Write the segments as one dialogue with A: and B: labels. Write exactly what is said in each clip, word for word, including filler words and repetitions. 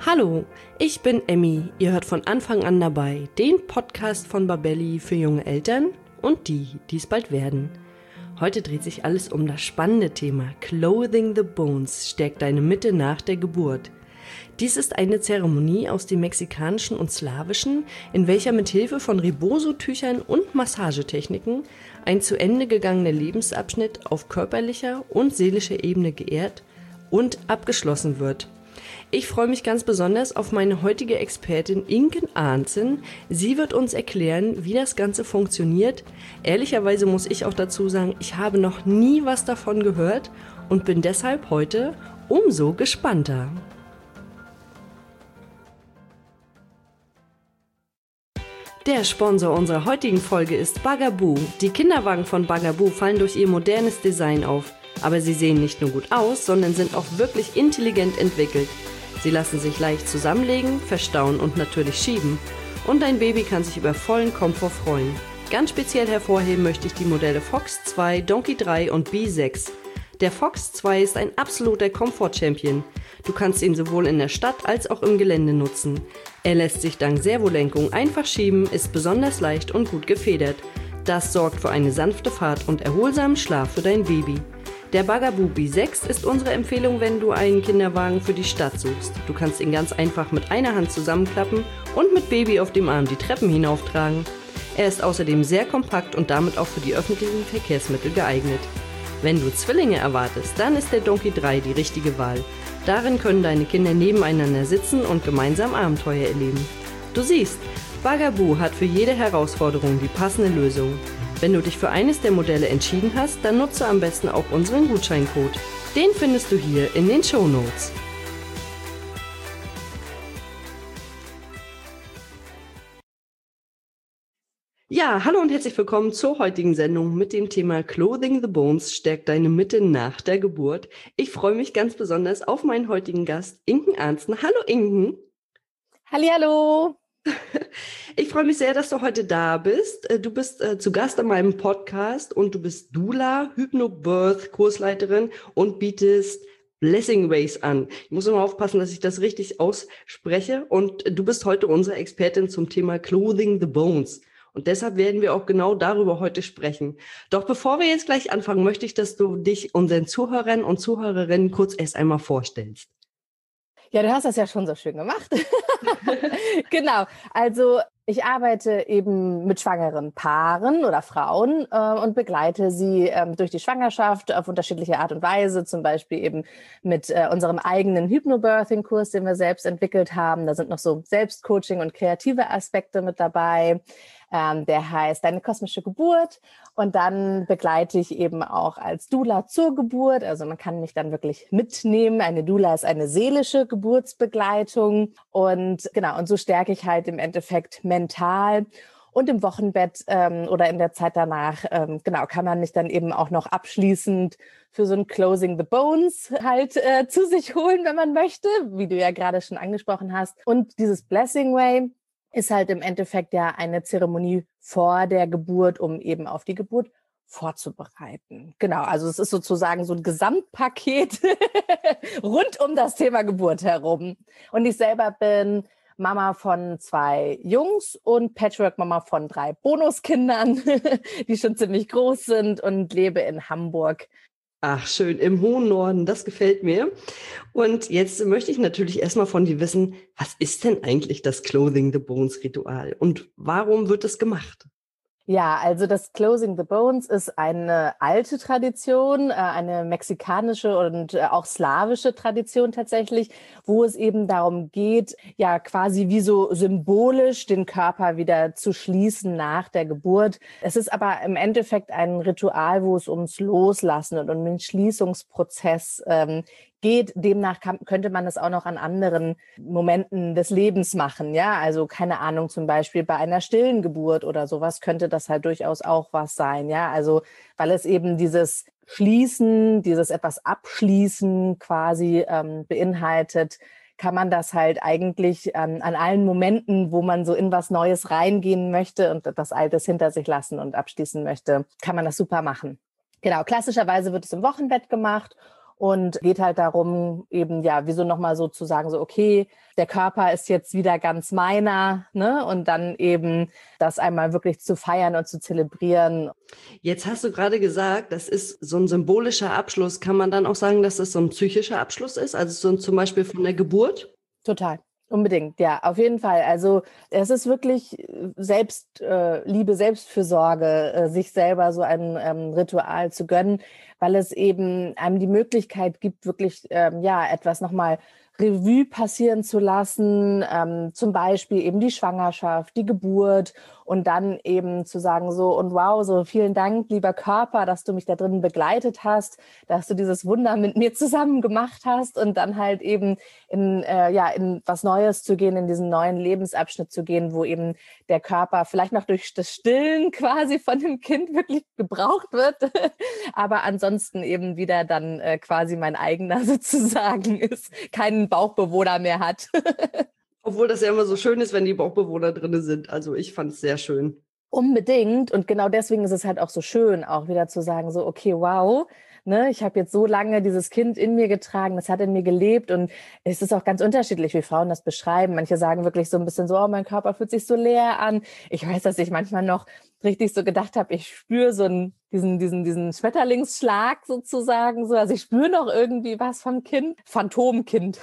A: Hallo, ich bin Emmy. Ihr hört von Anfang an dabei den Podcast von Babelli für junge Eltern und die, die es bald werden. Heute dreht sich alles um das spannende Thema Clothing the Bones, stärkt deine Mitte nach der Geburt. Dies ist eine Zeremonie aus dem Mexikanischen und Slawischen, in welcher mit Hilfe von Rebozo-Tüchern und Massagetechniken ein zu Ende gegangener Lebensabschnitt auf körperlicher und seelischer Ebene geehrt und abgeschlossen wird. Ich freue mich ganz besonders auf meine heutige Expertin Inken Arntzen. Sie wird uns erklären, wie das Ganze funktioniert. Ehrlicherweise muss ich auch dazu sagen, ich habe noch nie was davon gehört und bin deshalb heute umso gespannter. Der Sponsor unserer heutigen Folge ist Bugaboo. Die Kinderwagen von Bugaboo fallen durch ihr modernes Design auf. Aber sie sehen nicht nur gut aus, sondern sind auch wirklich intelligent entwickelt. Sie lassen sich leicht zusammenlegen, verstauen und natürlich schieben. Und dein Baby kann sich über vollen Komfort freuen. Ganz speziell hervorheben möchte ich die Modelle Fox zwei, Donkey drei und B sechs. Der Fox zwei ist ein absoluter Komfort-Champion. Du kannst ihn sowohl in der Stadt als auch im Gelände nutzen. Er lässt sich dank Servolenkung einfach schieben, ist besonders leicht und gut gefedert. Das sorgt für eine sanfte Fahrt und erholsamen Schlaf für dein Baby. Der Bugaboo B sechs ist unsere Empfehlung, wenn du einen Kinderwagen für die Stadt suchst. Du kannst ihn ganz einfach mit einer Hand zusammenklappen und mit Baby auf dem Arm die Treppen hinauftragen. Er ist außerdem sehr kompakt und damit auch für die öffentlichen Verkehrsmittel geeignet. Wenn du Zwillinge erwartest, dann ist der Donkey drei die richtige Wahl. Darin können deine Kinder nebeneinander sitzen und gemeinsam Abenteuer erleben. Du siehst, Bugaboo hat für jede Herausforderung die passende Lösung. Wenn du dich für eines der Modelle entschieden hast, dann nutze am besten auch unseren Gutscheincode. Den findest du hier in den Shownotes. Ja, hallo und herzlich willkommen zur heutigen Sendung mit dem Thema Clothing the Bones, stärkt deine Mitte nach der Geburt. Ich freue mich ganz besonders auf meinen heutigen Gast, Inken Arntzen. Hallo Inken.
B: Hallihallo.
A: Ich freue mich sehr, dass du heute da bist. Du bist äh, zu Gast an meinem Podcast und du bist Doula, Hypnobirth-Kursleiterin und bietest Blessing Ways an. Ich muss immer aufpassen, dass ich das richtig ausspreche. Und du bist heute unsere Expertin zum Thema Clothing the Bones. Und deshalb werden wir auch genau darüber heute sprechen. Doch bevor wir jetzt gleich anfangen, möchte ich, dass du dich unseren Zuhörern und Zuhörerinnen kurz erst einmal vorstellst.
B: Ja, du hast das ja schon so schön gemacht. Genau, also ich arbeite eben mit schwangeren Paaren oder Frauen äh, und begleite sie ähm, durch die Schwangerschaft auf unterschiedliche Art und Weise, zum Beispiel eben mit äh, unserem eigenen Hypnobirthing-Kurs, den wir selbst entwickelt haben. Da sind noch so Selbstcoaching und kreative Aspekte mit dabei. Ähm, der heißt Deine kosmische Geburt. Und dann begleite ich eben auch als Doula zur Geburt. Also man kann mich dann wirklich mitnehmen. Eine Doula ist eine seelische Geburtsbegleitung. Und genau, und so stärke ich halt im Endeffekt mental. Und im Wochenbett ähm, oder in der Zeit danach, ähm, genau, kann man mich dann eben auch noch abschließend für so ein Closing the Bones halt äh, zu sich holen, wenn man möchte, wie du ja gerade schon angesprochen hast. Und dieses Blessing Way ist halt im Endeffekt ja eine Zeremonie vor der Geburt, um eben auf die Geburt vorzubereiten. Genau, also es ist sozusagen so ein Gesamtpaket rund um das Thema Geburt herum. Und ich selber bin Mama von zwei Jungs und Patchwork-Mama von drei Bonuskindern, die schon ziemlich groß sind, und lebe in Hamburg.
A: Ach, schön, im hohen Norden, das gefällt mir. Und jetzt möchte ich natürlich erstmal von dir wissen, was ist denn eigentlich das Clothing the Bones Ritual und warum wird es gemacht?
B: Ja, also das Closing the Bones ist eine alte Tradition, eine mexikanische und auch slawische Tradition tatsächlich, wo es eben darum geht, ja quasi wie so symbolisch den Körper wieder zu schließen nach der Geburt. Es ist aber im Endeffekt ein Ritual, wo es ums Loslassen und um den Schließungsprozess ähm, geht. Demnach kann, könnte man es auch noch an anderen Momenten des Lebens machen. Ja, also keine Ahnung, zum Beispiel bei einer stillen Geburt oder sowas könnte das halt durchaus auch was sein. Ja, also weil es eben dieses Schließen, dieses etwas Abschließen quasi ähm, beinhaltet, kann man das halt eigentlich ähm, an allen Momenten, wo man so in was Neues reingehen möchte und etwas Altes hinter sich lassen und abschließen möchte, kann man das super machen. Genau, klassischerweise wird es im Wochenbett gemacht. Und geht halt darum, eben, ja, wieso nochmal so zu sagen, so, okay, der Körper ist jetzt wieder ganz meiner, ne? Und dann eben das einmal wirklich zu feiern und zu zelebrieren.
A: Jetzt hast du gerade gesagt, das ist so ein symbolischer Abschluss. Kann man dann auch sagen, dass das so ein psychischer Abschluss ist? Also so zum Beispiel von der Geburt?
B: Total. Unbedingt, ja, auf jeden Fall. Also es ist wirklich Selbstliebe, äh, Liebe, Selbstfürsorge, äh, sich selber so ein ähm, Ritual zu gönnen, weil es eben einem die Möglichkeit gibt, wirklich ähm, ja etwas nochmal Revue passieren zu lassen, ähm, zum Beispiel eben die Schwangerschaft, die Geburt und dann eben zu sagen so, und wow, so vielen Dank, lieber Körper, dass du mich da drin begleitet hast, dass du dieses Wunder mit mir zusammen gemacht hast und dann halt eben in, äh, ja, in was Neues zu gehen, in diesen neuen Lebensabschnitt zu gehen, wo eben der Körper vielleicht noch durch das Stillen quasi von dem Kind wirklich gebraucht wird, aber ansonsten eben wieder dann äh, quasi mein eigener sozusagen ist, keinen Bauchbewohner mehr hat.
A: Obwohl das ja immer so schön ist, wenn die Bauchbewohner drin sind. Also ich fand es sehr schön.
B: Unbedingt. Und genau deswegen ist es halt auch so schön, auch wieder zu sagen, so, okay, wow, ne, ich habe jetzt so lange dieses Kind in mir getragen, das hat in mir gelebt. Und es ist auch ganz unterschiedlich, wie Frauen das beschreiben. Manche sagen wirklich so ein bisschen so, oh, mein Körper fühlt sich so leer an. Ich weiß, dass ich manchmal noch richtig so gedacht habe, ich spüre so einen, diesen, diesen, diesen Schmetterlingsschlag sozusagen. So. Also ich spüre noch irgendwie was vom Kind. Phantomkind.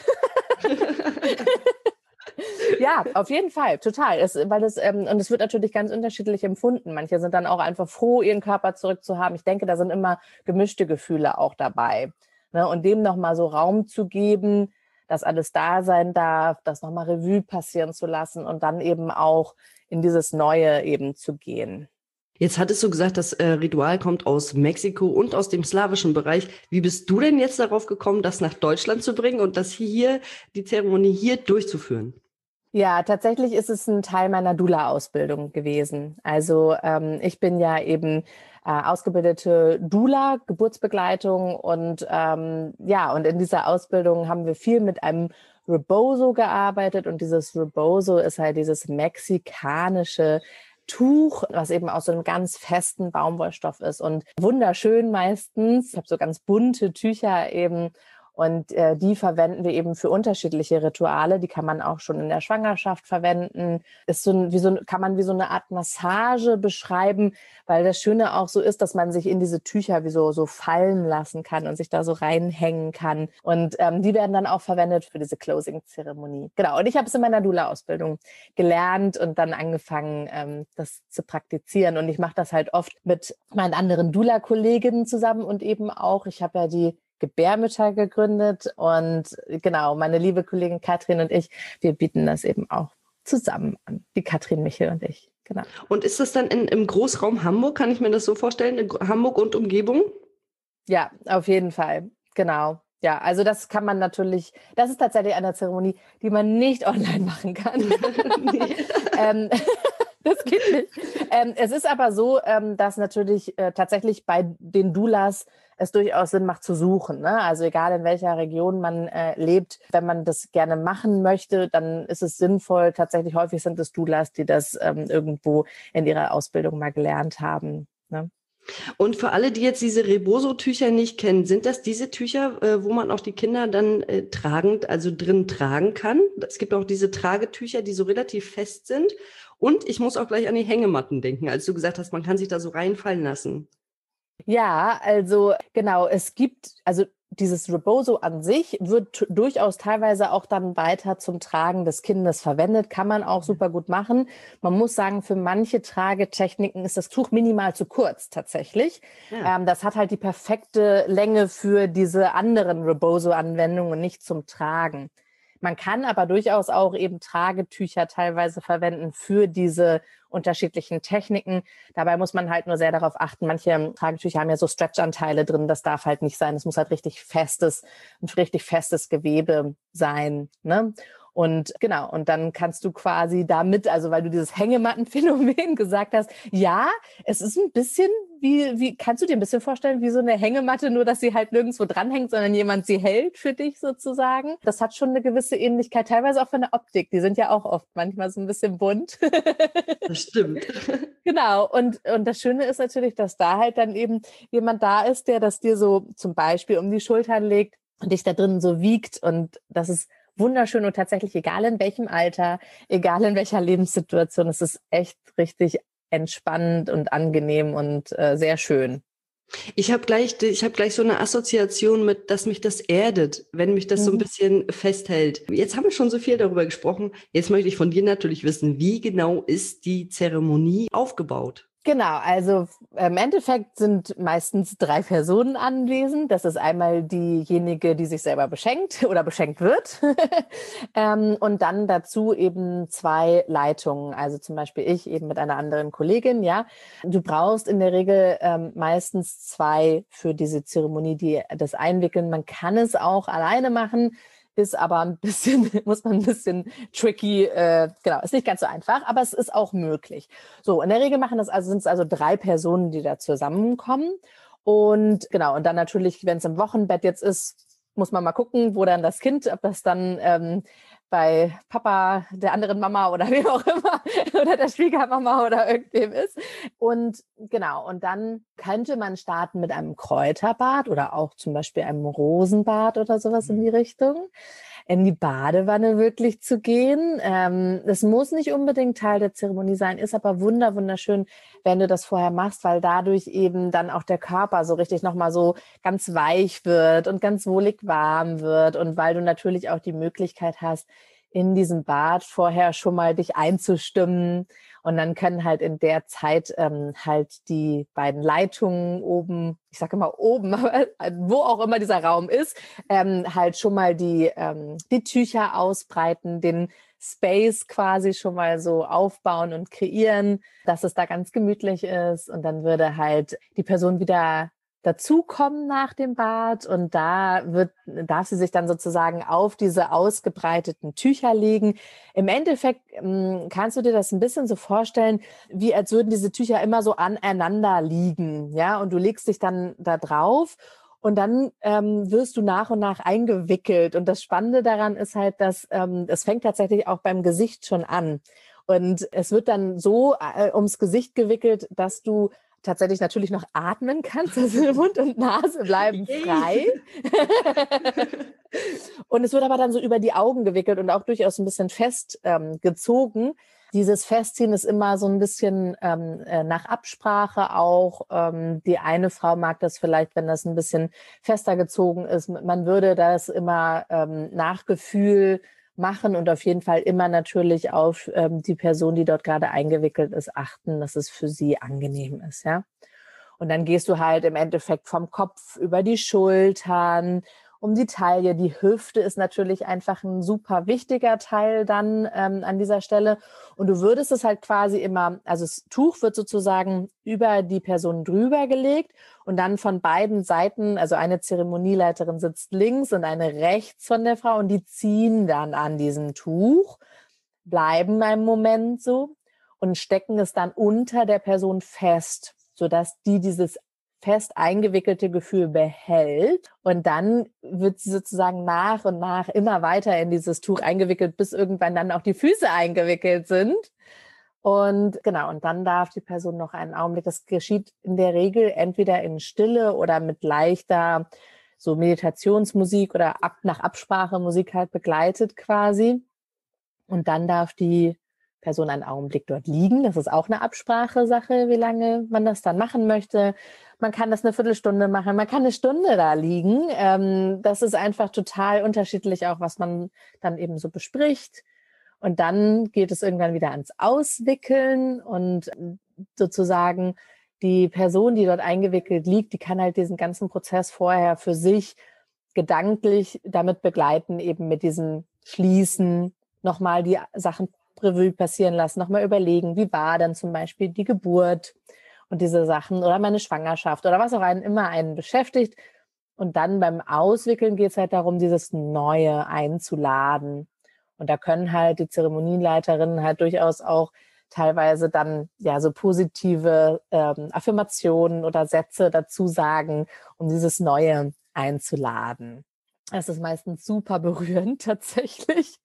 B: Ja, auf jeden Fall, total. Es, weil das, ähm, und es wird natürlich ganz unterschiedlich empfunden. Manche sind dann auch einfach froh, ihren Körper zurückzuhaben. Ich denke, da sind immer gemischte Gefühle auch dabei. Ne? Und dem nochmal so Raum zu geben, dass alles da sein darf, das nochmal Revue passieren zu lassen und dann eben auch in dieses Neue eben zu gehen.
A: Jetzt hattest du gesagt, das äh, Ritual kommt aus Mexiko und aus dem slawischen Bereich. Wie bist du denn jetzt darauf gekommen, das nach Deutschland zu bringen und das hier, die Zeremonie hier durchzuführen?
B: Ja, tatsächlich ist es ein Teil meiner Doula-Ausbildung gewesen. Also ähm, ich bin ja eben äh, ausgebildete Doula, Geburtsbegleitung und ähm, ja, und in dieser Ausbildung haben wir viel mit einem Rebozo gearbeitet und dieses Rebozo ist halt dieses mexikanische Tuch, was eben aus so einem ganz festen Baumwollstoff ist und wunderschön meistens. Ich habe so ganz bunte Tücher eben. Und äh, die verwenden wir eben für unterschiedliche Rituale. Die kann man auch schon in der Schwangerschaft verwenden. Ist so ein, wie so, kann man wie so eine Art Massage beschreiben, weil das Schöne auch so ist, dass man sich in diese Tücher wie so, so fallen lassen kann und sich da so reinhängen kann. Und ähm, die werden dann auch verwendet für diese Closing-Zeremonie. Genau, und ich habe es in meiner Doula-Ausbildung gelernt und dann angefangen, ähm, das zu praktizieren. Und ich mache das halt oft mit meinen anderen Doula-Kolleginnen zusammen und eben auch, ich habe ja die Gebärmütter gegründet und genau, meine liebe Kollegin Katrin und ich, wir bieten das eben auch zusammen an, die Katrin Michel und ich, genau.
A: Und ist das dann in, im Großraum Hamburg, kann ich mir das so vorstellen, in Hamburg und Umgebung?
B: Ja, auf jeden Fall, genau. Ja, also das kann man natürlich, das ist tatsächlich eine Zeremonie, die man nicht online machen kann. ähm, das geht nicht. Ähm, es ist aber so, ähm, dass natürlich äh, tatsächlich bei den Doulas es durchaus Sinn macht zu suchen. Ne? Also egal in welcher Region man äh, lebt, wenn man das gerne machen möchte, dann ist es sinnvoll. Tatsächlich häufig sind es Doulas, die das ähm, irgendwo in ihrer Ausbildung mal gelernt haben. Ne?
A: Und für alle, die jetzt diese Rebozo-Tücher nicht kennen, sind das diese Tücher, äh, wo man auch die Kinder dann äh, tragend, also drin tragen kann? Es gibt auch diese Tragetücher, die so relativ fest sind. Und ich muss auch gleich an die Hängematten denken, als du gesagt hast, man kann sich da so reinfallen lassen.
B: Ja, also genau, es gibt, also dieses Rebozo an sich wird durchaus teilweise auch dann weiter zum Tragen des Kindes verwendet, kann man auch super gut machen. Man muss sagen, für manche Tragetechniken ist das Tuch minimal zu kurz tatsächlich. Ja. Ähm, das hat halt die perfekte Länge für diese anderen Rebozo-Anwendungen, nicht zum Tragen. Man kann aber durchaus auch eben Tragetücher teilweise verwenden für diese unterschiedlichen Techniken. Dabei muss man halt nur sehr darauf achten. Manche Tragetücher haben ja so Stretch-Anteile drin. Das darf halt nicht sein. Es muss halt richtig festes, ein richtig festes Gewebe sein, ne? Und genau, und dann kannst du quasi damit, also weil du dieses Hängemattenphänomen gesagt hast, ja, es ist ein bisschen wie, wie kannst du dir ein bisschen vorstellen, wie so eine Hängematte, nur dass sie halt nirgendwo dranhängt, sondern jemand sie hält für dich sozusagen? Das hat schon eine gewisse Ähnlichkeit, teilweise auch von der Optik. Die sind ja auch oft manchmal so ein bisschen bunt.
A: Das stimmt.
B: Genau. Und, und das Schöne ist natürlich, dass da halt dann eben jemand da ist, der das dir so zum Beispiel um die Schultern legt und dich da drin so wiegt. Und das ist wunderschön und tatsächlich egal in welchem Alter, egal in welcher Lebenssituation, es ist echt richtig entspannend und angenehm und äh, sehr schön.
A: Ich habe gleich, ich habe gleich so eine Assoziation mit, dass mich das erdet, wenn mich das so ein
B: Mhm.
A: bisschen festhält. Jetzt haben wir schon so viel darüber gesprochen. Jetzt möchte ich von dir natürlich wissen, wie genau ist die Zeremonie aufgebaut?
B: Genau, also im Endeffekt sind meistens drei Personen anwesend. Das ist einmal diejenige, die sich selber beschenkt oder beschenkt wird. ähm, und dann dazu eben zwei Leitungen. Also zum Beispiel ich eben mit einer anderen Kollegin, ja. Du brauchst in der Regel ähm, meistens zwei für diese Zeremonie, die das einwickeln. Man kann es auch alleine machen. Ist aber ein bisschen, muss man ein bisschen tricky, äh, genau, ist nicht ganz so einfach, aber es ist auch möglich. So, in der Regel machen das also, sind es also drei Personen, die da zusammenkommen. Und genau, und dann natürlich, wenn es im Wochenbett jetzt ist, muss man mal gucken, wo dann das Kind, ob das dann ähm, bei Papa, der anderen Mama oder wem auch immer oder der Schwiegermama oder irgendwem ist. Und genau, und dann könnte man starten mit einem Kräuterbad oder auch zum Beispiel einem Rosenbad oder sowas in die Richtung. In die Badewanne wirklich zu gehen. Ähm, das muss nicht unbedingt Teil der Zeremonie sein, ist aber wunder, wunderschön, wenn du das vorher machst, weil dadurch eben dann auch der Körper so richtig nochmal so ganz weich wird und ganz wohlig warm wird und weil du natürlich auch die Möglichkeit hast, in diesem Bad vorher schon mal dich einzustimmen und dann können halt in der Zeit ähm, halt die beiden Leitungen oben, ich sage immer oben, aber wo auch immer dieser Raum ist, ähm, halt schon mal die, ähm, die Tücher ausbreiten, den Space quasi schon mal so aufbauen und kreieren, dass es da ganz gemütlich ist und dann würde halt die Person wieder dazukommen nach dem Bad und da wird, darf sie sich dann sozusagen auf diese ausgebreiteten Tücher legen. Im Endeffekt ähm, kannst du dir das ein bisschen so vorstellen, wie als würden diese Tücher immer so aneinander liegen, ja, und du legst dich dann da drauf und dann ähm, wirst du nach und nach eingewickelt und das Spannende daran ist halt, dass ähm, es fängt tatsächlich auch beim Gesicht schon an und es wird dann so äh, ums Gesicht gewickelt, dass du tatsächlich natürlich noch atmen kannst, also Mund und Nase bleiben frei. Und es wird aber dann so über die Augen gewickelt und auch durchaus ein bisschen fest ähm, gezogen. Dieses Festziehen ist immer so ein bisschen ähm, äh, nach Absprache auch. Ähm, die eine Frau mag das vielleicht, wenn das ein bisschen fester gezogen ist. Man würde das immer ähm, nach Gefühl machen und auf jeden Fall immer natürlich auf ähm, die Person, die dort gerade eingewickelt ist, achten, dass es für sie angenehm ist, ja. Und dann gehst du halt im Endeffekt vom Kopf über die Schultern, um die Taille. Die Hüfte ist natürlich einfach ein super wichtiger Teil dann ähm, an dieser Stelle. Und du würdest es halt quasi immer, also das Tuch wird sozusagen über die Person drüber gelegt und dann von beiden Seiten, also eine Zeremonieleiterin sitzt links und eine rechts von der Frau und die ziehen dann an diesem Tuch, bleiben einen Moment so und stecken es dann unter der Person fest, sodass die dieses fest eingewickelte Gefühl behält und dann wird sie sozusagen nach und nach immer weiter in dieses Tuch eingewickelt, bis irgendwann dann auch die Füße eingewickelt sind. Und genau, und dann darf die Person noch einen Augenblick, das geschieht in der Regel entweder in Stille oder mit leichter so Meditationsmusik oder ab, nach Absprache Musik halt begleitet quasi. Und dann darf die Person einen Augenblick dort liegen. Das ist auch eine Absprache-Sache, wie lange man das dann machen möchte. Man kann das eine Viertelstunde machen, man kann eine Stunde da liegen. Ähm, das ist einfach total unterschiedlich auch, was man dann eben so bespricht. Und dann geht es irgendwann wieder ans Auswickeln und sozusagen die Person, die dort eingewickelt liegt, die kann halt diesen ganzen Prozess vorher für sich gedanklich damit begleiten, eben mit diesem Schließen, nochmal die Sachen Revue passieren lassen, nochmal überlegen, wie war dann zum Beispiel die Geburt und diese Sachen oder meine Schwangerschaft oder was auch einen immer einen beschäftigt. Und dann beim Auswickeln geht es halt darum, dieses Neue einzuladen. Und da können halt die Zeremonienleiterinnen halt durchaus auch teilweise dann ja so positive ähm, Affirmationen oder Sätze dazu sagen, um dieses Neue einzuladen. Es ist meistens super berührend tatsächlich.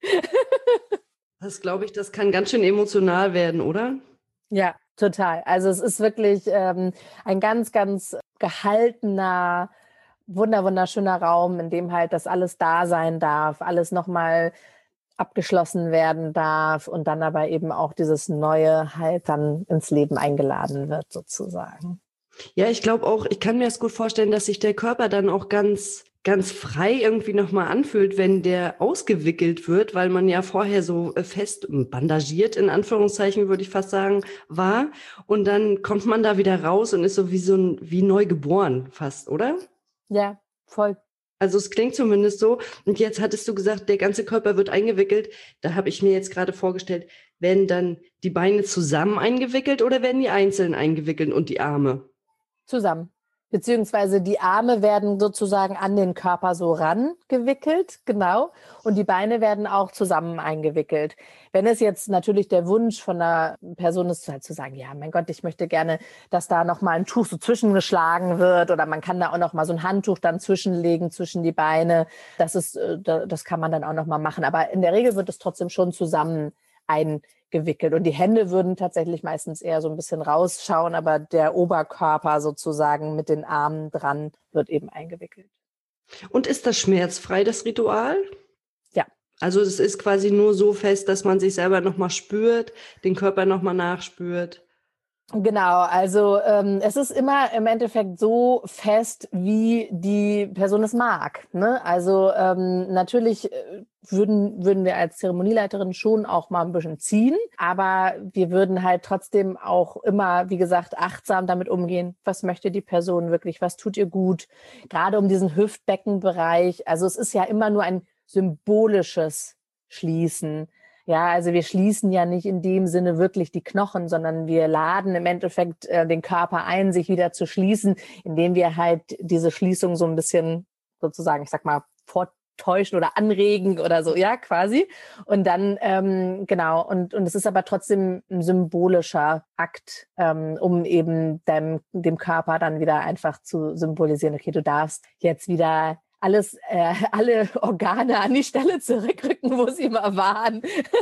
A: Das glaube ich, das kann ganz schön emotional werden, oder?
B: Ja, total. Also es ist wirklich ähm, ein ganz, ganz gehaltener, wunder, wunderschöner Raum, in dem halt das alles da sein darf, alles nochmal abgeschlossen werden darf und dann aber eben auch dieses Neue halt dann ins Leben eingeladen wird sozusagen.
A: Ja, ich glaube auch, ich kann mir das gut vorstellen, dass sich der Körper dann auch ganz, ganz frei irgendwie nochmal anfühlt, wenn der ausgewickelt wird, weil man ja vorher so fest bandagiert, in Anführungszeichen würde ich fast sagen, war. Und dann kommt man da wieder raus und ist so wie so ein, wie neu geboren fast, oder?
B: Ja, voll.
A: Also es klingt zumindest so. Und jetzt hattest du gesagt, der ganze Körper wird eingewickelt. Da habe ich mir jetzt gerade vorgestellt, werden dann die Beine zusammen eingewickelt oder werden die einzeln eingewickelt und die Arme?
B: Zusammen. Beziehungsweise die Arme werden sozusagen an den Körper so rangewickelt, genau. Und die Beine werden auch zusammen eingewickelt. Wenn es jetzt natürlich der Wunsch von einer Person ist, halt zu sagen, ja, mein Gott, ich möchte gerne, dass da nochmal ein Tuch so zwischengeschlagen wird oder man kann da auch nochmal so ein Handtuch dann zwischenlegen zwischen die Beine. Das ist, das kann man dann auch nochmal machen. Aber in der Regel wird es trotzdem schon zusammen eingewickelt. Und die Hände würden tatsächlich meistens eher so ein bisschen rausschauen, aber der Oberkörper sozusagen mit den Armen dran wird eben eingewickelt.
A: Und ist das schmerzfrei, das Ritual?
B: Ja.
A: Also es ist quasi nur so fest, dass man sich selber nochmal spürt, den Körper nochmal nachspürt.
B: Genau, also ähm, es ist immer im Endeffekt so fest, wie die Person es mag. Ne? Also ähm, natürlich äh, würden, würden wir als Zeremonieleiterin schon auch mal ein bisschen ziehen, aber wir würden halt trotzdem auch immer, wie gesagt, achtsam damit umgehen, was möchte die Person wirklich, was tut ihr gut, gerade um diesen Hüftbeckenbereich. Also es ist ja immer nur ein symbolisches Schließen. Ja, also wir schließen ja nicht in dem Sinne wirklich die Knochen, sondern wir laden im Endeffekt äh, den Körper ein, sich wieder zu schließen, indem wir halt diese Schließung so ein bisschen sozusagen, ich sag mal, vortäuschen oder anregen oder so, ja, quasi. Und dann, ähm, genau, und, und es ist aber trotzdem ein symbolischer Akt, ähm, um eben dem, dem Körper dann wieder einfach zu symbolisieren, okay, du darfst jetzt wieder alles, äh, alle Organe an die Stelle zurückrücken, wo sie mal waren.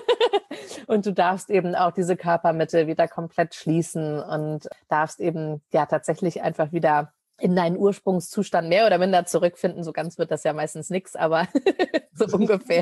B: Und du darfst eben auch diese Körpermitte wieder komplett schließen und darfst eben ja tatsächlich einfach wieder in deinen Ursprungszustand mehr oder minder zurückfinden. So ganz wird das ja meistens nichts, aber so ungefähr.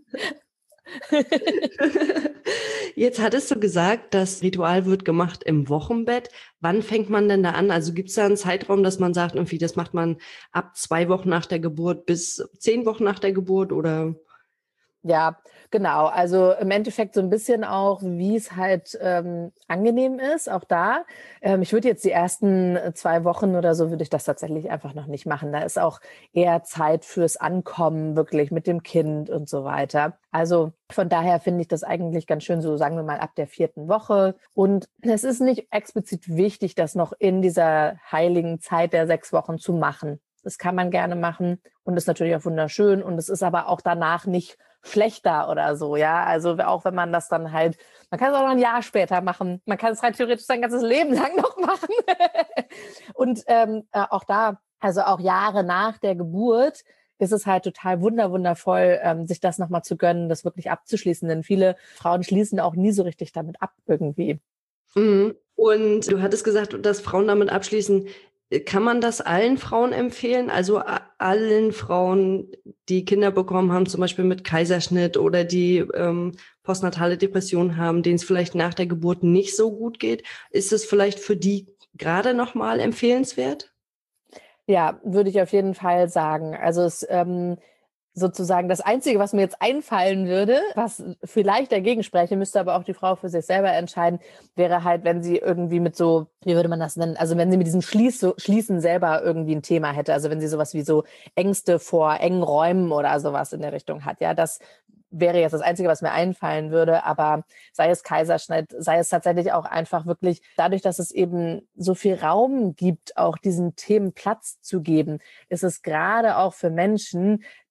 A: Jetzt hattest du gesagt, das Ritual wird gemacht im Wochenbett. Wann fängt man denn da an? Also gibt es da einen Zeitraum, dass man sagt, irgendwie, das macht man ab zwei Wochen nach der Geburt bis zehn Wochen nach der Geburt oder?
B: Ja, genau. Also im Endeffekt so ein bisschen auch, wie es halt ähm, angenehm ist, auch da. Ähm, ich würde jetzt die ersten zwei Wochen oder so, würde ich das tatsächlich einfach noch nicht machen. Da ist auch eher Zeit fürs Ankommen wirklich mit dem Kind und so weiter. Also von daher finde ich das eigentlich ganz schön, so sagen wir mal ab der vierten Woche. Und es ist nicht explizit wichtig, das noch in dieser heiligen Zeit der sechs Wochen zu machen. Das kann man gerne machen und ist natürlich auch wunderschön und es ist aber auch danach nicht schlechter oder so, ja, also auch wenn man das dann halt, man kann es auch noch ein Jahr später machen, man kann es rein theoretisch sein ganzes Leben lang noch machen und ähm, äh, auch da, also auch Jahre nach der Geburt ist es halt total wunder wundervoll, ähm, sich das nochmal zu gönnen, das wirklich abzuschließen, denn viele Frauen schließen auch nie so richtig damit ab irgendwie.
A: Mhm. Und du hattest gesagt, dass Frauen damit abschließen. Kann man das allen Frauen empfehlen? Also allen Frauen, die Kinder bekommen haben, zum Beispiel mit Kaiserschnitt oder die ähm, postnatale Depression haben, denen es vielleicht nach der Geburt nicht so gut geht. Ist es vielleicht für die gerade nochmal empfehlenswert?
B: Ja, würde ich auf jeden Fall sagen. Also es ähm, sozusagen das Einzige, was mir jetzt einfallen würde, was vielleicht dagegen spreche, müsste aber auch die Frau für sich selber entscheiden, wäre halt, wenn sie irgendwie mit so, wie würde man das nennen, also wenn sie mit diesem Schließ, Schließen selber irgendwie ein Thema hätte, also wenn sie sowas wie so Ängste vor engen Räumen oder sowas in der Richtung hat, ja, das wäre jetzt das Einzige, was mir einfallen würde, aber sei es Kaiserschnitt, sei es tatsächlich auch einfach wirklich dadurch, dass es eben so viel Raum gibt, auch diesen Themen Platz zu geben, ist es gerade auch für Menschen,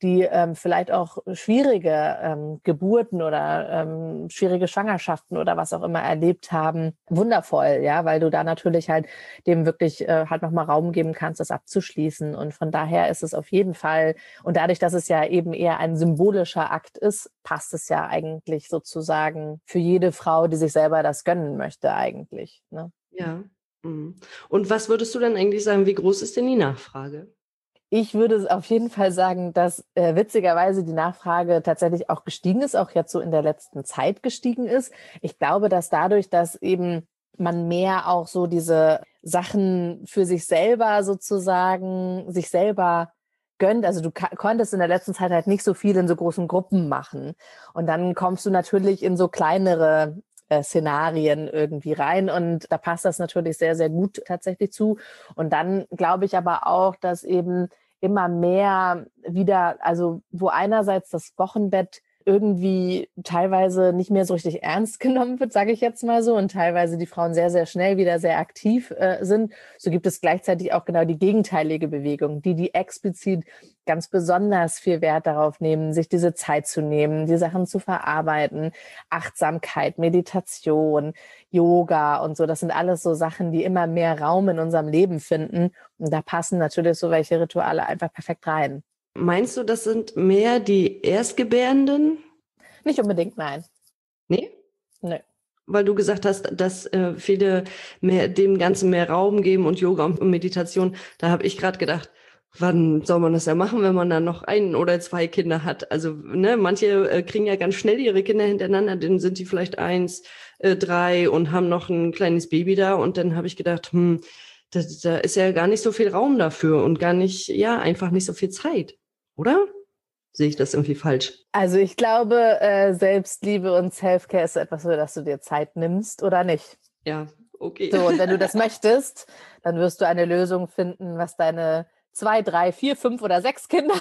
B: die ähm, vielleicht auch schwierige ähm, Geburten oder ähm, schwierige Schwangerschaften oder was auch immer erlebt haben, wundervoll, ja, weil du da natürlich halt dem wirklich äh, halt nochmal Raum geben kannst, das abzuschließen. Und von daher ist es auf jeden Fall, und dadurch, dass es ja eben eher ein symbolischer Akt ist, passt es ja eigentlich sozusagen für jede Frau, die sich selber das gönnen möchte eigentlich, ne?
A: Ja. Mhm. Und was würdest du dann eigentlich sagen, wie groß ist denn die Nachfrage?
B: Ich würde auf jeden Fall sagen, dass äh, witzigerweise die Nachfrage tatsächlich auch gestiegen ist, auch jetzt so in der letzten Zeit gestiegen ist. Ich glaube, dass dadurch, dass eben man mehr auch so diese Sachen für sich selber sozusagen, sich selber gönnt. Also du konntest in der letzten Zeit halt nicht so viel in so großen Gruppen machen. Und dann kommst du natürlich in so kleinere äh, Szenarien irgendwie rein. Und da passt das natürlich sehr, sehr gut tatsächlich zu. Und dann glaube ich aber auch, dass eben immer mehr wieder, also wo einerseits das Wochenbett irgendwie teilweise nicht mehr so richtig ernst genommen wird, sage ich jetzt mal so, und teilweise die Frauen sehr, sehr schnell wieder sehr aktiv äh, sind, so gibt es gleichzeitig auch genau die gegenteilige Bewegung, die, die explizit ganz besonders viel Wert darauf nehmen, sich diese Zeit zu nehmen, die Sachen zu verarbeiten, Achtsamkeit, Meditation, Yoga und so, das sind alles so Sachen, die immer mehr Raum in unserem Leben finden, und da passen natürlich so welche Rituale einfach perfekt rein.
A: Meinst du, das sind mehr die Erstgebärenden?
B: Nicht unbedingt, nein.
A: Nee?
B: Nö.
A: Weil du gesagt hast, dass äh, viele mehr, dem Ganzen mehr Raum geben und Yoga und Meditation. Da habe ich gerade gedacht, wann soll man das ja machen, wenn man dann noch ein oder zwei Kinder hat? Also ne, manche äh, kriegen ja ganz schnell ihre Kinder hintereinander, dann sind die vielleicht eins, äh, drei und haben noch ein kleines Baby da. Und dann habe ich gedacht, hm, da, da ist ja gar nicht so viel Raum dafür und gar nicht, ja, einfach nicht so viel Zeit. Oder? Sehe ich das irgendwie falsch?
B: Also ich glaube, äh, Selbstliebe und Selfcare ist etwas, für das du dir Zeit nimmst oder nicht.
A: Ja, okay.
B: So, und wenn du das möchtest, dann wirst du eine Lösung finden, was deine zwei, drei, vier, fünf oder sechs Kinder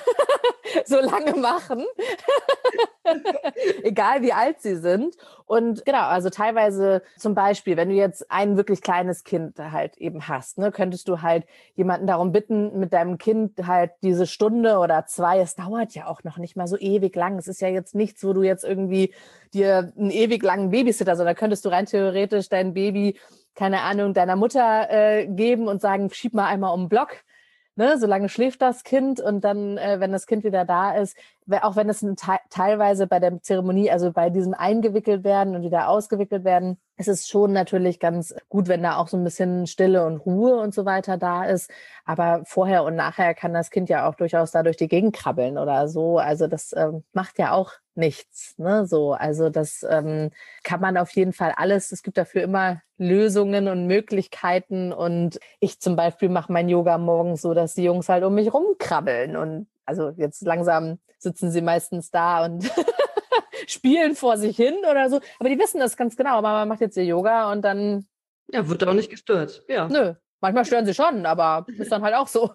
B: so lange machen. Egal wie alt sie sind. Und genau, also teilweise zum Beispiel, wenn du jetzt ein wirklich kleines Kind halt eben hast, ne, könntest du halt jemanden darum bitten, mit deinem Kind halt diese Stunde oder zwei, es dauert ja auch noch nicht mal so ewig lang. Es ist ja jetzt nichts, wo du jetzt irgendwie dir einen ewig langen Babysitter, sondern könntest du rein theoretisch dein Baby, keine Ahnung, deiner Mutter äh, geben und sagen, schieb mal einmal um den Block. Ne, solange schläft das Kind, und dann, äh, wenn das Kind wieder da ist, auch wenn es te- teilweise bei der Zeremonie, also bei diesem eingewickelt werden und wieder ausgewickelt werden, ist es schon natürlich ganz gut, wenn da auch so ein bisschen Stille und Ruhe und so weiter da ist. Aber vorher und nachher kann das Kind ja auch durchaus da durch die Gegend krabbeln oder so. Also das ähm, macht ja auch nichts, ne? So, also das ähm, kann man auf jeden Fall alles. Es gibt dafür immer Lösungen und Möglichkeiten. Und ich zum Beispiel mache mein Yoga morgens so, dass die Jungs halt um mich rumkrabbeln. Und also jetzt langsam sitzen sie meistens da und spielen vor sich hin oder so. Aber die wissen das ganz genau. Mama macht jetzt ihr Yoga und dann...
A: Ja, wird auch nicht gestört. Ja.
B: Nö, manchmal stören sie schon, aber ist dann halt auch so.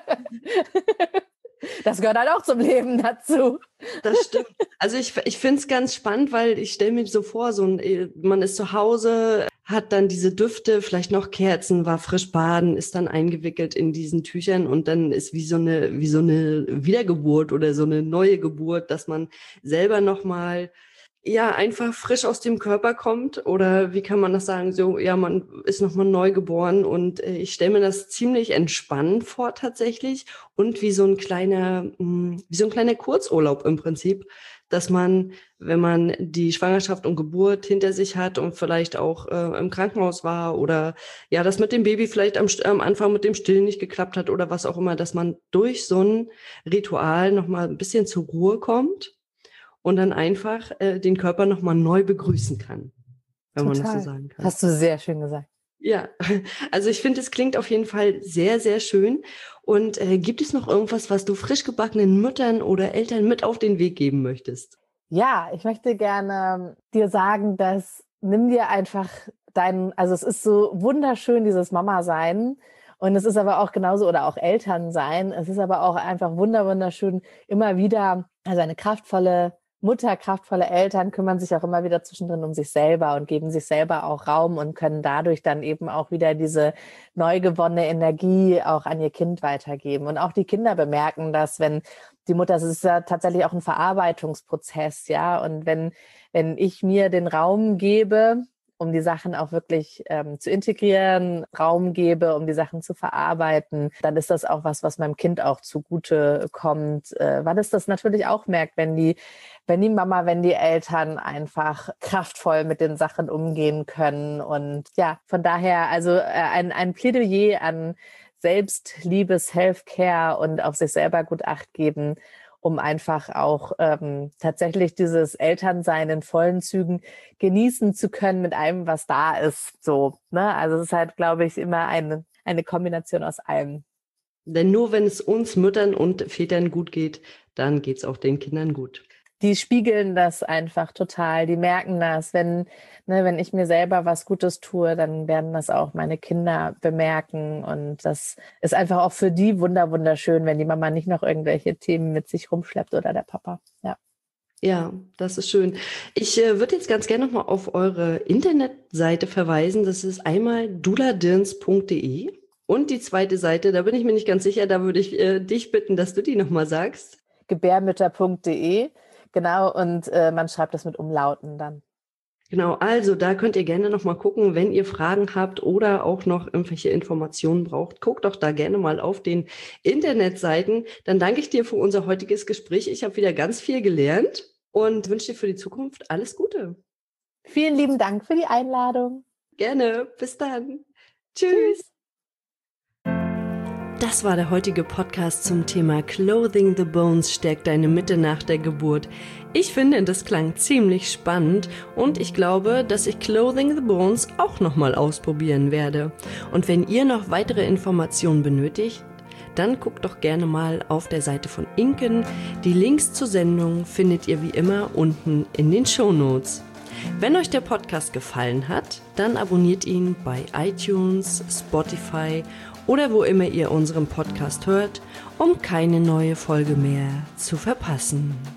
B: Das gehört halt auch zum Leben dazu.
A: Das stimmt. Also ich, ich finde es ganz spannend, weil ich stelle mir so vor, so ein, man ist zu Hause, hat dann diese Düfte, vielleicht noch Kerzen, war frisch baden, ist dann eingewickelt in diesen Tüchern, und dann ist wie so eine, wie so eine Wiedergeburt oder so eine neue Geburt, dass man selber nochmal, ja, einfach frisch aus dem Körper kommt, oder wie kann man das sagen, so, ja, man ist nochmal neu geboren, und äh, ich stelle mir das ziemlich entspannend vor tatsächlich, und wie so ein kleiner, mh, wie so ein kleiner Kurzurlaub im Prinzip, dass man, wenn man die Schwangerschaft und Geburt hinter sich hat und vielleicht auch äh, im Krankenhaus war, oder ja, das mit dem Baby vielleicht am, am Anfang mit dem Stillen nicht geklappt hat oder was auch immer, dass man durch so ein Ritual nochmal ein bisschen zur Ruhe kommt und dann einfach äh, den Körper nochmal neu begrüßen kann, wenn
B: Total.
A: man das so sagen kann.
B: Hast du sehr schön gesagt.
A: Ja, also ich finde, es klingt auf jeden Fall sehr, sehr schön. Und äh, gibt es noch irgendwas, was du frisch gebackenen Müttern oder Eltern mit auf den Weg geben möchtest?
B: Ja, ich möchte gerne dir sagen, dass nimm dir einfach deinen, also es ist so wunderschön, dieses Mama-Sein. Und es ist aber auch genauso, oder auch Eltern sein. Es ist aber auch einfach wunder, wunderschön, immer wieder, also eine kraftvolle Mutter, kraftvolle Eltern kümmern sich auch immer wieder zwischendrin um sich selber und geben sich selber auch Raum und können dadurch dann eben auch wieder diese neu gewonnene Energie auch an ihr Kind weitergeben. Und auch die Kinder bemerken das, wenn die Mutter, es ist ja tatsächlich auch ein Verarbeitungsprozess, ja. Und wenn, wenn ich mir den Raum gebe, um die Sachen auch wirklich ähm, zu integrieren, Raum gebe, um die Sachen zu verarbeiten, dann ist das auch was, was meinem Kind auch zugute kommt, äh, weil es das natürlich auch merkt, wenn die, wenn die Mama, wenn die Eltern einfach kraftvoll mit den Sachen umgehen können. Und ja, von daher also äh, ein, ein Plädoyer an Selbstliebe, Self-Care und auf sich selber gut Acht geben, um einfach auch ähm, tatsächlich dieses Elternsein in vollen Zügen genießen zu können mit allem, was da ist. So, ne? Also es ist halt, glaube ich, immer eine, eine Kombination aus allem.
A: Denn nur wenn es uns Müttern und Vätern gut geht, dann geht es auch den Kindern gut.
B: Die spiegeln das einfach total, die merken das. Wenn, ne, wenn ich mir selber was Gutes tue, dann werden das auch meine Kinder bemerken. Und das ist einfach auch für die wunder wunderschön, wenn die Mama nicht noch irgendwelche Themen mit sich rumschleppt oder der Papa. Ja,
A: ja, das ist schön. Ich äh, würde jetzt ganz gerne nochmal auf eure Internetseite verweisen. Das ist einmal duladirns punkt de und die zweite Seite, da bin ich mir nicht ganz sicher, da würde ich äh, dich bitten, dass du die nochmal sagst.
B: gebärmütter punkt de. Genau, und äh, man schreibt das mit Umlauten dann.
A: Genau, also da könnt ihr gerne nochmal gucken, wenn ihr Fragen habt oder auch noch irgendwelche Informationen braucht. Guckt doch da gerne mal auf den Internetseiten. Dann danke ich dir für unser heutiges Gespräch. Ich habe wieder ganz viel gelernt und wünsche dir für die Zukunft alles Gute.
B: Vielen lieben Dank für die Einladung.
A: Gerne, bis dann. Tschüss. Tschüss. Das war der heutige Podcast zum Thema Clothing the Bones stärkt deine Mitte nach der Geburt. Ich finde, das klang ziemlich spannend und ich glaube, dass ich Clothing the Bones auch nochmal ausprobieren werde. Und wenn ihr noch weitere Informationen benötigt, dann guckt doch gerne mal auf der Seite von Inken. Die Links zur Sendung findet ihr wie immer unten in den Shownotes. Wenn euch der Podcast gefallen hat, dann abonniert ihn bei iTunes, Spotify oder wo immer ihr unseren Podcast hört, um keine neue Folge mehr zu verpassen.